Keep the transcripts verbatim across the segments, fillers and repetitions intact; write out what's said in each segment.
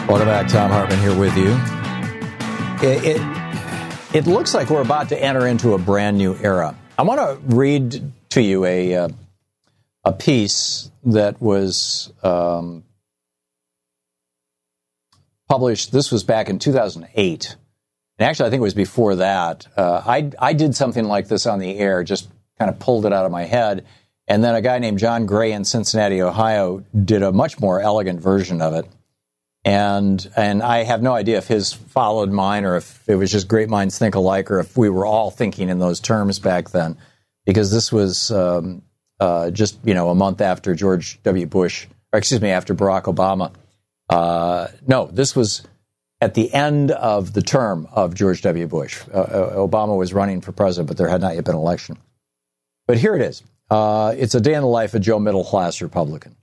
Welcome back. Thom Hartmann here with you. It, it, it looks like we're about to enter into a brand new era. I want to read to you a, uh, a piece that was um, published. This was back in two thousand eight. And actually, I think it was before that. Uh, I, I did something like this on the air, just kind of pulled it out of my head. And then a guy named John Gray in Cincinnati, Ohio, did a much more elegant version of it. And and I have no idea if his followed mine or if it was just great minds think alike or if we were all thinking in those terms back then, because this was um, uh, just, you know, a month after George W. Bush, or excuse me, after Barack Obama. Uh, no, this was at the end of the term of George W. Bush. Uh, Obama was running for president, but there had not yet been an election. But here it is. Uh, it's a day in the life of Joe Middle-Class Republican.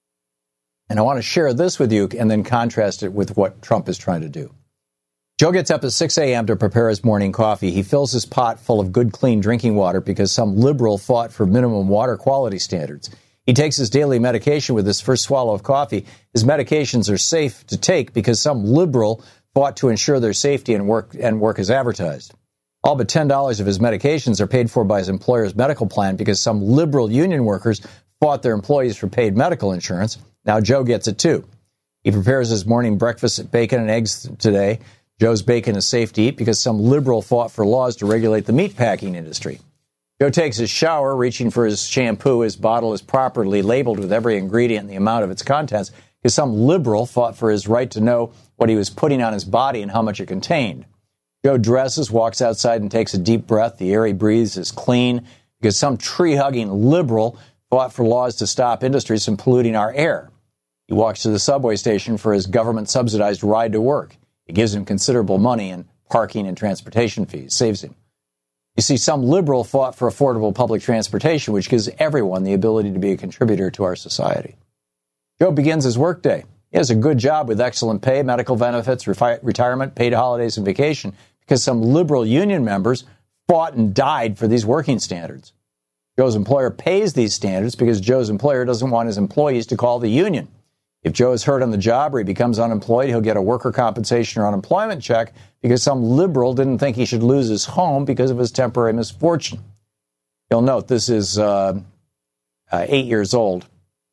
And I want to share this with you and then contrast it with what Trump is trying to do. Joe gets up at six a.m. to prepare his morning coffee. He fills his pot full of good, clean drinking water because some liberal fought for minimum water quality standards. He takes his daily medication with his first swallow of coffee. His medications are safe to take because some liberal fought to ensure their safety and work and work as advertised. All but ten dollars of his medications are paid for by his employer's medical plan because some liberal union workers fought their employees for paid medical insurance. Now Joe gets it too. He prepares his morning breakfast, bacon and eggs today. Joe's bacon is safe to eat because some liberal fought for laws to regulate the meatpacking industry. Joe takes his shower, reaching for his shampoo. His bottle is properly labeled with every ingredient and the amount of its contents because some liberal fought for his right to know what he was putting on his body and how much it contained. Joe dresses, walks outside, and takes a deep breath. The air he breathes is clean because some tree-hugging liberal fought for laws to stop industries from polluting our air. He walks to the subway station for his government-subsidized ride to work. It gives him considerable money in parking and transportation fees, saves him. You see, some liberal fought for affordable public transportation, which gives everyone the ability to be a contributor to our society. Joe begins his workday. He has a good job with excellent pay, medical benefits, refi- retirement, paid holidays, and vacation because some liberal union members fought and died for these working standards. Joe's employer pays these standards because Joe's employer doesn't want his employees to call the union. If Joe is hurt on the job or he becomes unemployed, he'll get a worker compensation or unemployment check because some liberal didn't think he should lose his home because of his temporary misfortune. You'll note this is uh, uh, eight years old.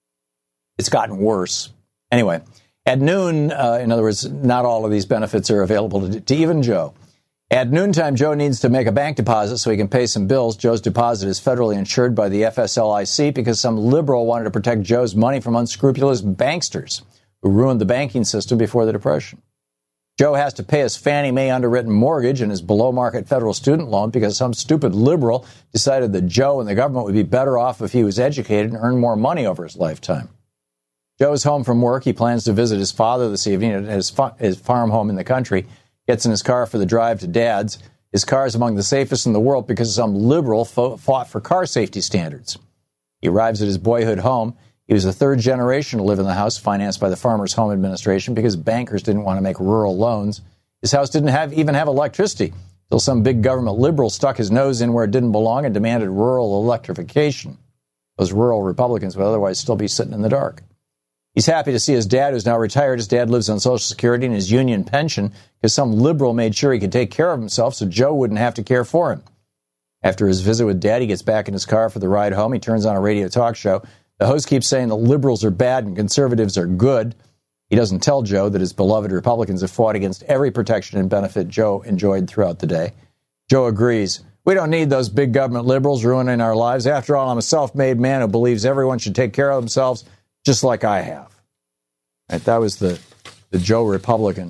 It's gotten worse. Anyway, at noon, uh, in other words, not all of these benefits are available to, to even Joe. At noontime, Joe needs to make a bank deposit so he can pay some bills. Joe's deposit is federally insured by the F S L I C because some liberal wanted to protect Joe's money from unscrupulous banksters who ruined the banking system before the Depression. Joe has to pay his Fannie Mae underwritten mortgage and his below-market federal student loan because some stupid liberal decided that Joe and the government would be better off if he was educated and earned more money over his lifetime. Joe is home from work. He plans to visit his father this evening at his, fa- his farm home in the country. Gets in his car for the drive to Dad's. His car is among the safest in the world because some liberal fo- fought for car safety standards. He arrives at his boyhood home. He was the third generation to live in the house financed by the Farmers Home Administration because bankers didn't want to make rural loans. His house didn't have even have electricity until some big government liberal stuck his nose in where it didn't belong and demanded rural electrification. Those rural Republicans would otherwise still be sitting in the dark. He's happy to see his dad, who's now retired. His dad lives on Social Security and his union pension because some liberal made sure he could take care of himself so Joe wouldn't have to care for him. After his visit with Dad, he gets back in his car for the ride home. He turns on a radio talk show. The host keeps saying the liberals are bad and conservatives are good. He doesn't tell Joe that his beloved Republicans have fought against every protection and benefit Joe enjoyed throughout the day. Joe agrees. We don't need those big government liberals ruining our lives. After all, I'm a self-made man who believes everyone should take care of themselves just like I have. Right, that was the, the Joe Republican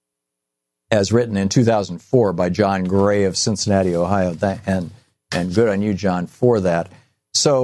as written in two thousand four by John Gray of Cincinnati, Ohio. And, and good on you, John, for that. So